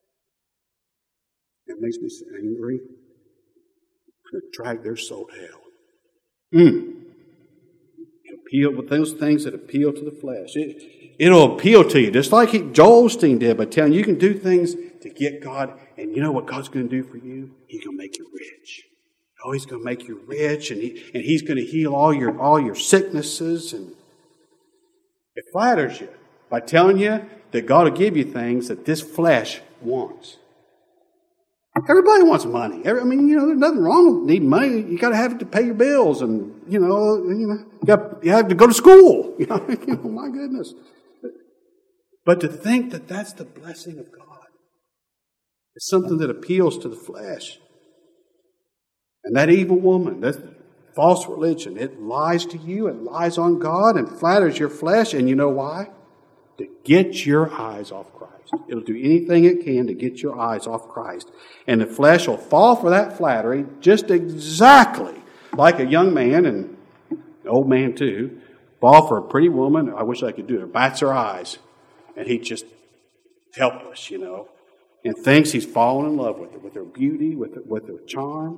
It makes me so angry. It's going to drag their soul to hell. Appeal with those things that appeal to the flesh. It'll appeal to you, just like Joel Osteen did, by telling you can do things to get God, and you know what God's going to do for you? He's going to make you rich. Oh, He's going to make you rich, and He's going to heal all your sicknesses, and it flatters you by telling you that God will give you things that this flesh wants. Everybody wants money. There's nothing wrong with needing money. You got to have it to pay your bills, and you have to go to school. My goodness. But to think that that's the blessing of God is something that appeals to the flesh. And that evil woman, that false religion, it lies to you, it lies on God and flatters your flesh. And you know why? To get your eyes off Christ. It'll do anything it can to get your eyes off Christ. And the flesh will fall for that flattery just exactly like a young man, and an old man too, fall for a pretty woman. I wish I could do it. Bats her eyes. And he's just helpless, and thinks he's fallen in love with her, with her beauty, with her charm.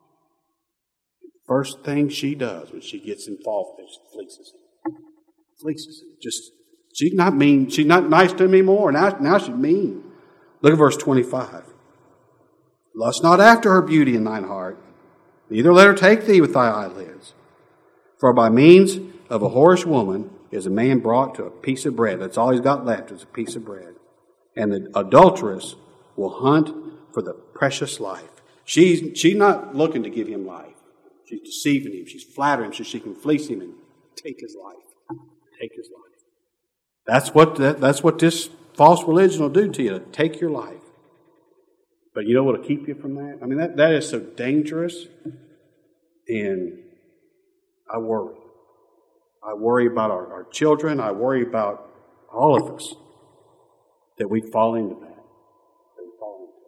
First thing she does when she gets involved is fleeces him. Fleeces him. She's not mean. She's not nice to him anymore. Now she's mean. Look at verse 25. Lust not after her beauty in thine heart, neither let her take thee with thy eyelids. For by means of a whorish woman is a man brought to a piece of bread. That's all he's got left is a piece of bread. And the adulteress will hunt for the precious life. She's not looking to give him life. She's deceiving him. She's flattering him so she can fleece him and take his life. Take his life. That's what this false religion will do to you. Take your life. But you know what will keep you from that? That is so dangerous. And I worry. I worry about our children. I worry about all of us that we fall into that.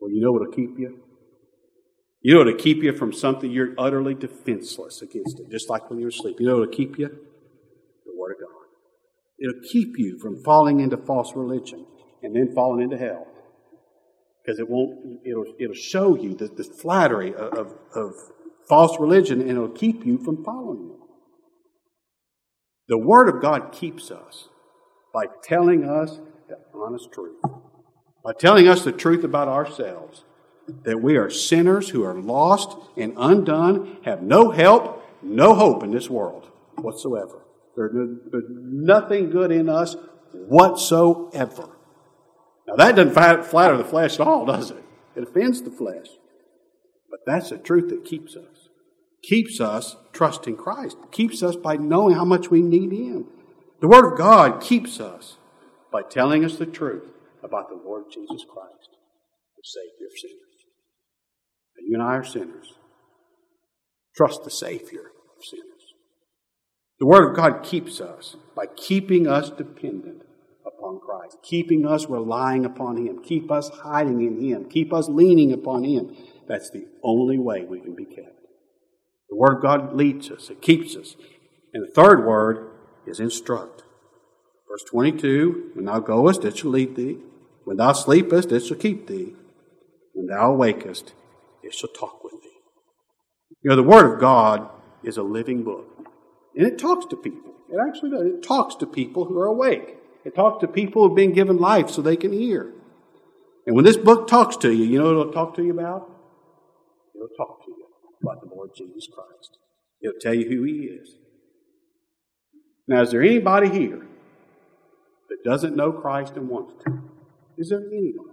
Well, you know what'll keep you? You know what'll keep you from something you're utterly defenseless against it, just like when you're asleep. You know what'll keep you? The Word of God. It'll keep you from falling into false religion and then falling into hell. Because it'll show you the flattery of false religion, and it'll keep you from following it. The Word of God keeps us by telling us the honest truth. By telling us the truth about ourselves. That we are sinners who are lost and undone, have no help, no hope in this world whatsoever. There's nothing good in us whatsoever. Now that doesn't flatter the flesh at all, does it? It offends the flesh. But that's the truth that keeps us. Keeps us trusting Christ. Keeps us by knowing how much we need Him. The Word of God keeps us by telling us the truth about the Lord Jesus Christ, the Savior of sinners. Now, you and I are sinners. Trust the Savior of sinners. The Word of God keeps us by keeping us dependent upon Christ, keeping us relying upon Him, keep us hiding in Him, keep us leaning upon Him. That's the only way we can be kept. The Word of God leads us, it keeps us. And the third word is instruct. Verse 22, when thou goest, it shall lead thee. When thou sleepest, it shall keep thee. When thou awakest, it shall talk with thee. You know, the Word of God is a living book. And it talks to people. It actually does. It talks to people who are awake. It talks to people who have been given life so they can hear. And when this book talks to you, you know what it'll talk to you about? It'll talk to you about the Lord Jesus Christ. It'll tell you who He is. Now, is there anybody here that doesn't know Christ and wants to? Is there anyone?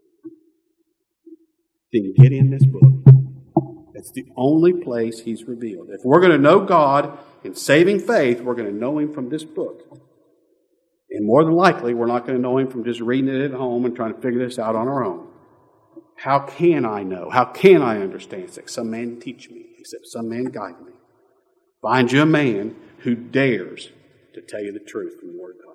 Then get in this book. It's the only place He's revealed. If we're going to know God in saving faith, we're going to know Him from this book. And more than likely, we're not going to know Him from just reading it at home and trying to figure this out on our own. How can I know? How can I understand? Except some man teach me. Except some man guide me. Find you a man who dares to tell you the truth from the Word of God.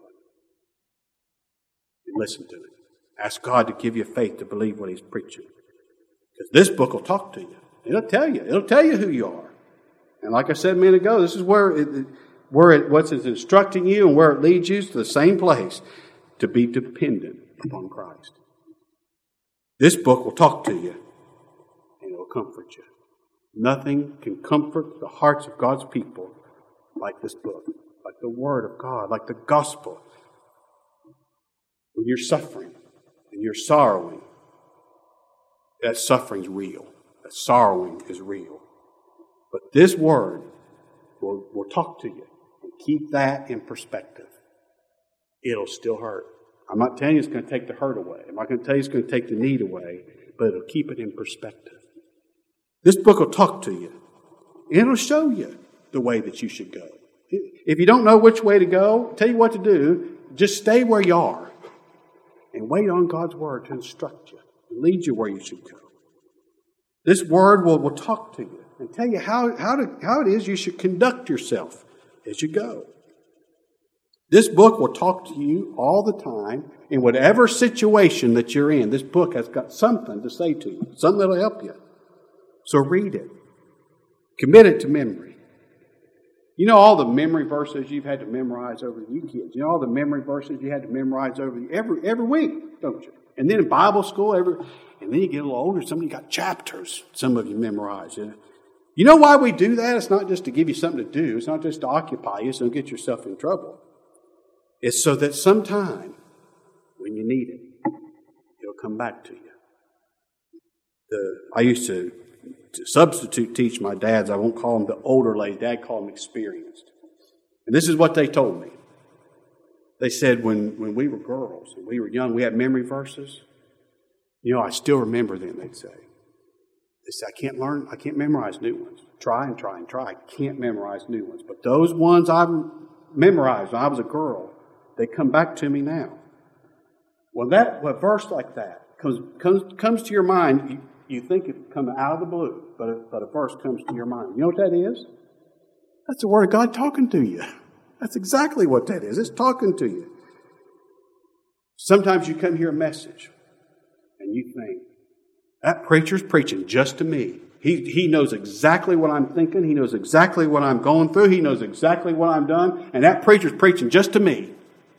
And listen to Him. Ask God to give you faith to believe what He's preaching. Because this book will talk to you. It'll tell you. It'll tell you who you are. And like I said a minute ago, this is what's instructing you and where it leads you to the same place, to be dependent upon Christ. This book will talk to you and it will comfort you. Nothing can comfort the hearts of God's people like this book, like the Word of God, like the gospel. When you're suffering and you're sorrowing, that suffering's real. That sorrowing is real. But this Word will talk to you and keep that in perspective. It'll still hurt. I'm not telling you it's going to take the hurt away. I'm not going to tell you it's going to take the need away, but it'll keep it in perspective. This book will talk to you, and it'll show you the way that you should go. If you don't know which way to go, I'll tell you what to do. Just stay where you are and wait on God's Word to instruct you and lead you where you should go. This Word will talk to you and tell you how it is you should conduct yourself as you go. This book will talk to you all the time in whatever situation that you're in. This book has got something to say to you, something that will help you. So read it. Commit it to memory. You know all the memory verses you've had to memorize over you kids. You know all the memory verses you had to memorize over every week, don't you? And then in Bible school, and then you get a little older, some of you got chapters, some of you memorize. You know why we do that? It's not just to give you something to do. It's not just to occupy you so don't get yourself in trouble. It's so that sometime when you need it, it'll come back to you. I used to substitute teach my dads. I won't call them the older ladies. Dad called them experienced. And this is what they told me. They said when we were girls and we were young, we had memory verses. You know, I still remember them, they'd say. They said, I can't memorize new ones. Try and try and try. I can't memorize new ones. But those ones I memorized when I was a girl, they come back to me now. When a verse like that comes to your mind, you think it's coming out of the blue, but a verse comes to your mind. You know what that is? That's the Word of God talking to you. That's exactly what that is. It's talking to you. Sometimes you come hear a message, and you think, That preacher's preaching just to me. He knows exactly what I'm thinking. He knows exactly what I'm going through. He knows exactly what I'm done. And that preacher's preaching just to me.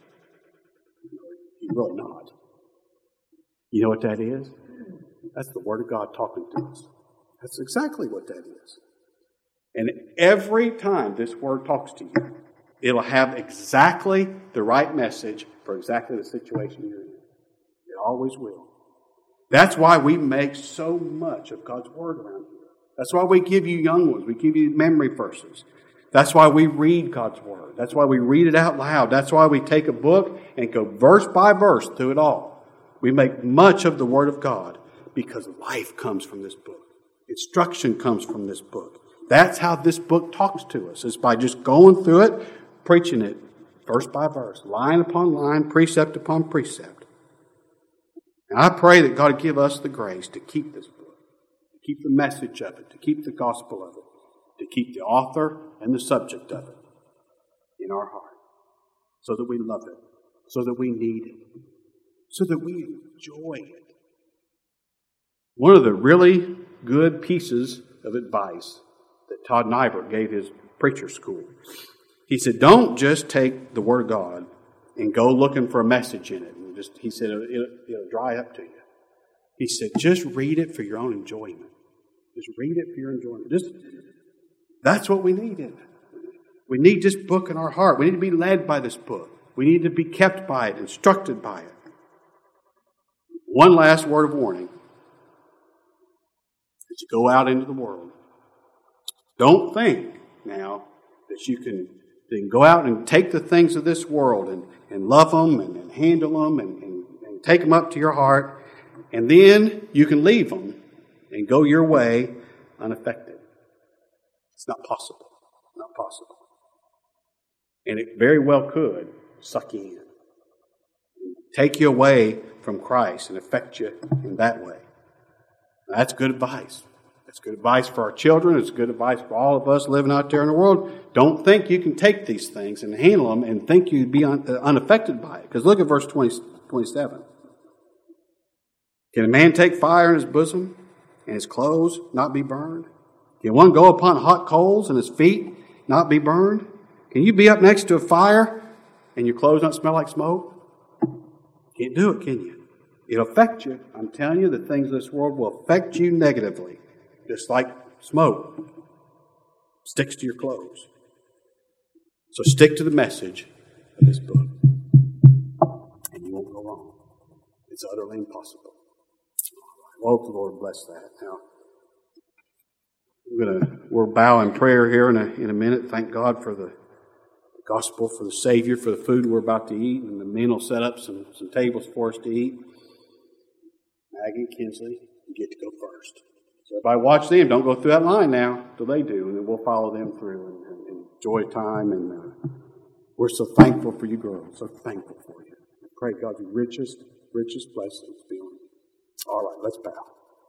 He's really not. You know what that is? That's the Word of God talking to us. That's exactly what that is. And every time this Word talks to you, it'll have exactly the right message for exactly the situation you're in. It always will. That's why we make so much of God's Word around here. That's why we give you young ones. We give you memory verses. That's why we read God's Word. That's why we read it out loud. That's why we take a book and go verse by verse through it all. We make much of the Word of God because life comes from this book. Instruction comes from this book. That's how this book talks to us, is by just going through it, preaching it verse by verse, line upon line, precept upon precept. And I pray that God would give us the grace to keep this book, to keep the message of it, to keep the gospel of it, to keep the author and the subject of it in our heart, so that we love it, so that we need it, so that we enjoy it. One of the really good pieces of advice that Todd Nybert gave his preacher school, he said, don't just take the Word of God and go looking for a message in it. He said, it'll dry up to you. He said, just read it for your own enjoyment. Just read it for your enjoyment. That's what we need. We need this book in our heart. We need to be led by this book. We need to be kept by it, instructed by it. One last word of warning. As you go out into the world, don't think now that you can go out and take the things of this world and love them and handle them and take them up to your heart, and then you can leave them and go your way unaffected. It's not possible. Not possible. And it very well could suck you in, take you away from Christ and affect you in that way. Now, that's good advice. That's good advice for our children. It's good advice for all of us living out there in the world. Don't think you can take these things and handle them and think you'd be unaffected by it. Because look at verse 27. Can a man take fire in his bosom and his clothes not be burned? Can one go upon hot coals and his feet not be burned? Can you be up next to a fire and your clothes not smell like smoke? Can't do it, can you? It'll affect you. I'm telling you, the things of this world will affect you negatively. Just like smoke sticks to your clothes. So stick to the message of this book, and you won't go wrong. It's utterly impossible. Well, the Lord bless that. Now, we'll bow in prayer here in a minute. Thank God for the gospel, for the Savior, for the food we're about to eat, and the men will set up some tables for us to eat. Maggie, Kinsley, you get to go first. So everybody watch them. Don't go through that line now till they do, and then we'll follow them through and enjoy time. And we're so thankful for you girls. So thankful for you. I pray God's richest blessings be on you. All right, let's bow.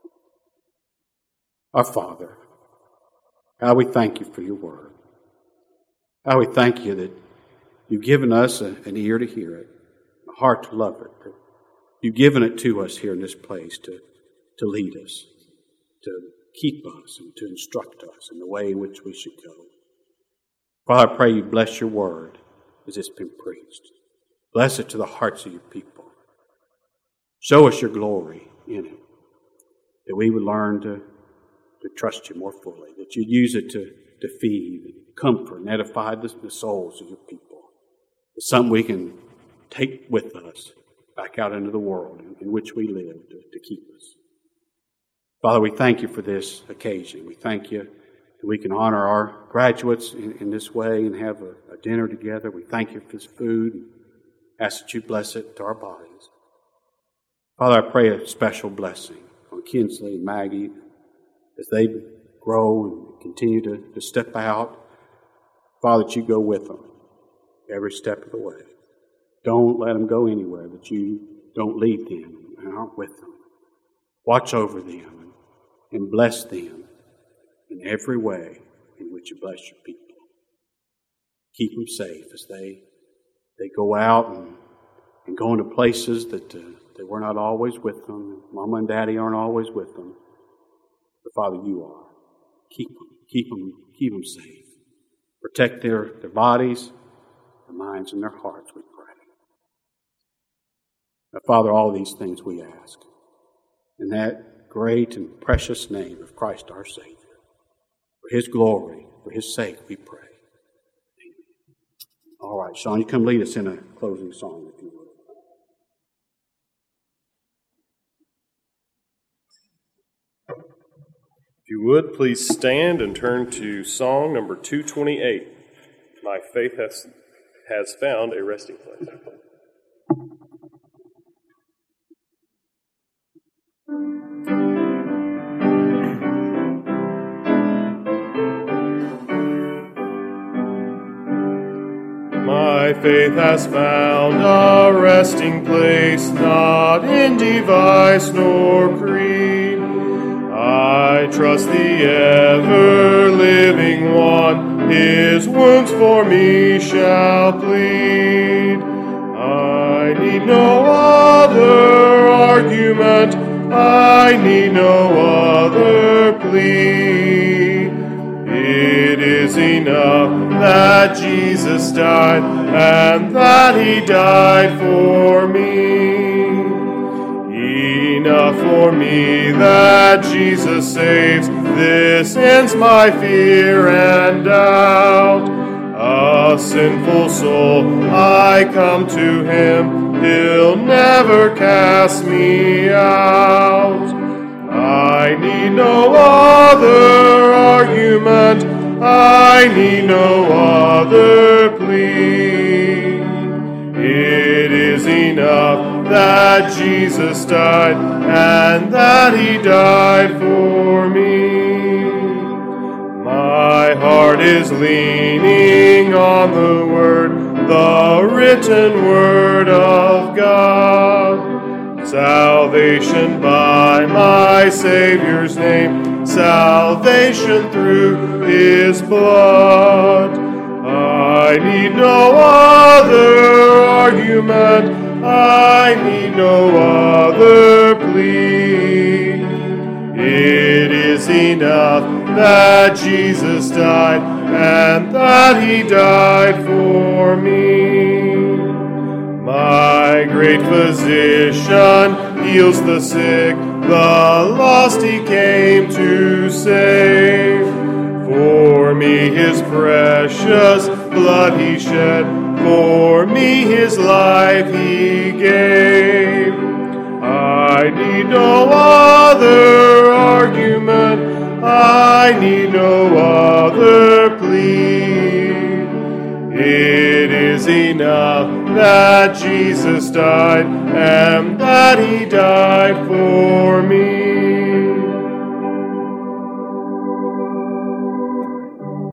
Our Father, how we thank you for your word. How we thank you that you've given us an ear to hear it, a heart to love it. That you've given it to us here in this place to lead us, to keep us and to instruct us in the way in which we should go. Father, I pray you bless your word as it's been preached. Bless it to the hearts of your people. Show us your glory in it, that we would learn to trust you more fully, that you'd use it to feed and comfort and edify the souls of your people. It's something we can take with us back out into the world in which we live to keep us. Father, we thank you for this occasion. We thank you that we can honor our graduates in this way and have a dinner together. We thank you for this food and ask that you bless it to our bodies. Father, I pray a special blessing on Kinsley and Maggie as they grow and continue to step out. Father, that you go with them every step of the way. Don't let them go anywhere that you don't lead them and aren't with them. Watch over them and bless them in every way in which you bless your people. Keep them safe as they go out and go into places that that we're not always with them. Mama and Daddy aren't always with them. But Father, you are. Keep them safe. Protect their bodies, their minds, and their hearts, we pray. Now, Father, all these things we ask in that great and precious name of Christ our Savior. For His glory, for His sake, we pray. Amen. All right, Sean, you come lead us in a closing song, if you would. If you would, please stand and turn to song number 228. My faith has found a resting place. My faith has found a resting place, not in device nor creed. I trust the ever-living One, His wounds for me shall plead. I need no other argument, I need no other plea. It is enough that Jesus died, and that He died for me. Enough for me that Jesus saves, this ends my fear and doubt. A sinful soul, I come to Him, He'll never cast me out. I need no other argument, I need no other plea. It is enough that Jesus died, and that He died for me. My heart is leaning on the Word, the written Word of God. Salvation by my Savior's name, salvation through His blood. I need no other argument, I need no other plea. It is enough that Jesus died, and that He died for me. My great physician heals the sick, the lost He came to save. For me His precious blood He shed, for me His life He gave. I need no other argument, I need no other plea. It is enough that Jesus died, and that He died for me.